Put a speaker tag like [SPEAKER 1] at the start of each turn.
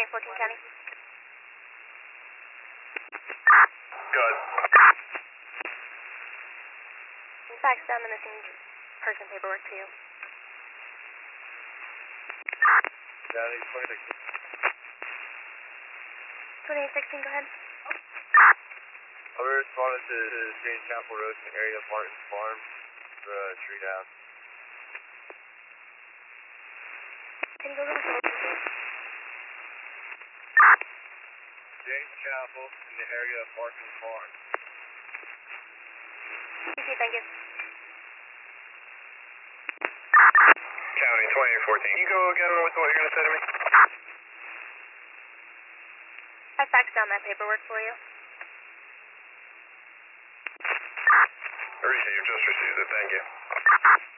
[SPEAKER 1] 2814 County.
[SPEAKER 2] Good.
[SPEAKER 1] Fax down the missing person paperwork to you.
[SPEAKER 2] County 26.
[SPEAKER 1] 2816, go ahead.
[SPEAKER 2] We responded to James Chapel Road in the area of Martin's Farm for a tree down.
[SPEAKER 1] Can you go to the phone, please?
[SPEAKER 2] James Chapel in the area of Martin's Farm.
[SPEAKER 1] Okay, thank you.
[SPEAKER 2] County 2814. Can you go again with what you're going to say to me?
[SPEAKER 1] I faxed down that paperwork for you.
[SPEAKER 2] Received, just received it, thank you.